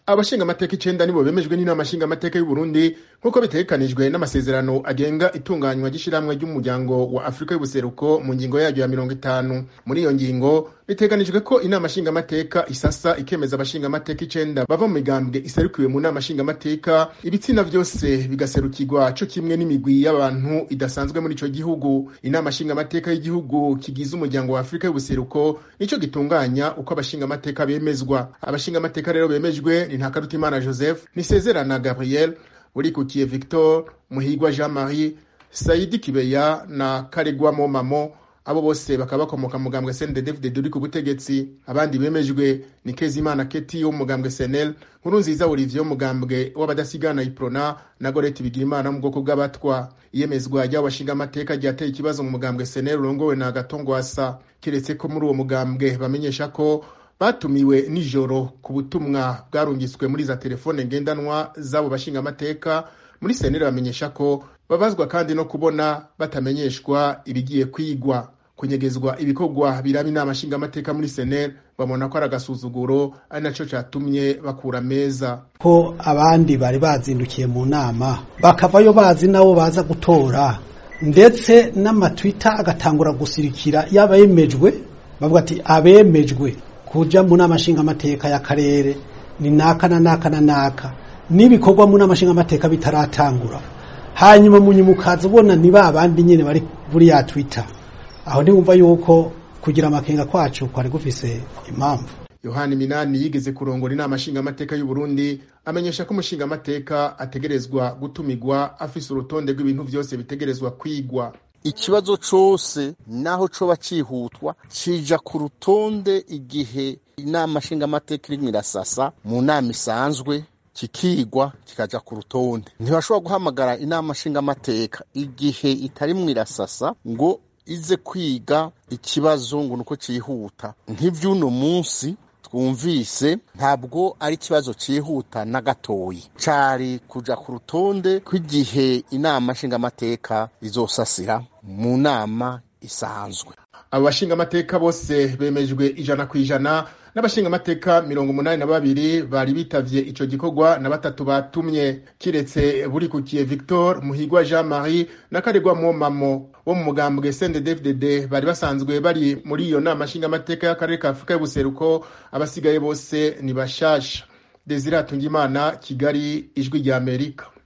Abashinga amateka 9 nibo bemejwe n'inama nshinga amateka y'u Burundi nkuko bitegekanijwe n'amasezerano agenga itunganywa gishiramwe ry'umuryango wa Afrika y'ubuseruko mu ngingo yaryo ya 50. Muri iyo ngingo bitegekanijwe ko inama nshinga amateka isasa ikemeza abashinga amateka 9 bava mu migambwe iserukiwe mu nama nshinga amateka, ibitsina vyose bigaserukirwa cyo kimwe n'imigwi y'abantu idasanzwe muri ico gihugu. Inama nshinga amateka y'igihugu kigize umuryango wa Afrika y'ubuseruko nico gitunganya uko abashinga amateka bemezwa. Abashinga amateka rero bemejwe ni Ntakarutimana Joseph, Nisezerana Gabriel, Burikukiye Victor, Muhigwa Jean-Marie, Saidi Kibeya na Karegwa Momamo. Abo bose bakaba bakomoka mu mugambwe CNDD-FDD uri ku butegetsi. Abandi bemejwe ni Kezimana Keti wo mu mugambwe CNL, Nkurunziza Olivier wo mu mugambwe w'abadasigana Iprona na Goreti Bigirimana mu bwoko bw'abatwa. Iyemezwa ry'abashinga amateka ryateye ikibazo mu mugambwe CNL urongowe na Gatongwasa, kiretse ko muri uwo mugambwe bamenyesha ko batumiwe nijoro ku butumwa bwarungiswe muri za telefone ngendanwa zabo bashinga amateka. Muri CNL bamenyesha ko babazwa kandi no kubona batamenyeshwa ibigiye kwigwa. Kunyegezwa ibikorwa biraba inama nshinga amateka muri CNL babona ko ari agasuzuguro, ari naco catumye bakura meza ko abandi bari bazindukiye mu nama bakavayo bazi nabo baza gutora, ndetse n'amatwitter agatangura gusirikira yabayemejwe bavuga ati abemejwe kuja mu nama nshinga amateka y'akarere ni naka na naka na naka, n'ibikorwa mu nama nshinga amateka bitaratangura. Hanyuma munyimukaza ubona ni babandi nyene bari buri ya Twitter. Aho ni wumva yuko kugira amakenga kwacu kwari gufise impamvu. Yohani Minani yigeze kurongora inama nshinga amateka y'u Burundi amenyesha ko umushinga amateka ategerezwa gutumigwa afise urutonde rw'ibintu vyose bitegerezwa kwigwa. Ikibazo cose naho coba cihutwa cija ku rutonde igihe inama nshinga amateka iri mirasasa mu nama isanzwe kikigwa kikaja ku rutonde. Ntibashobora guhamagara inama nshinga amateka igihe itari mwirasasa ngo ize kwiga ikibazo ngo nuko cihuta. Nk'ivyuno munsi twumvise ntabwo ari ikibazo cihuta na gatoyi, cari kuja ku rutonde kw'igihe inama nshinga amateka izosasira mu nama isanzwe. Abo bashinga amateka bose bemejwe 100%, n'abashinga amateka 82 bari bitavye ico gikorwa na 3 batumye, kiretse Burikukiye Victor, Muhigwa Jean-Marie na Karegwa Momamo wo mu mugambwe CNDD-FDD bari basanzwe bari muri iyo nama nshinga amateka y'akarere ka Afrika y'ubuseruko. Abasigaye bose ni bashasha. Desire Atungimana, Kigali, Ijwi rya Amerika.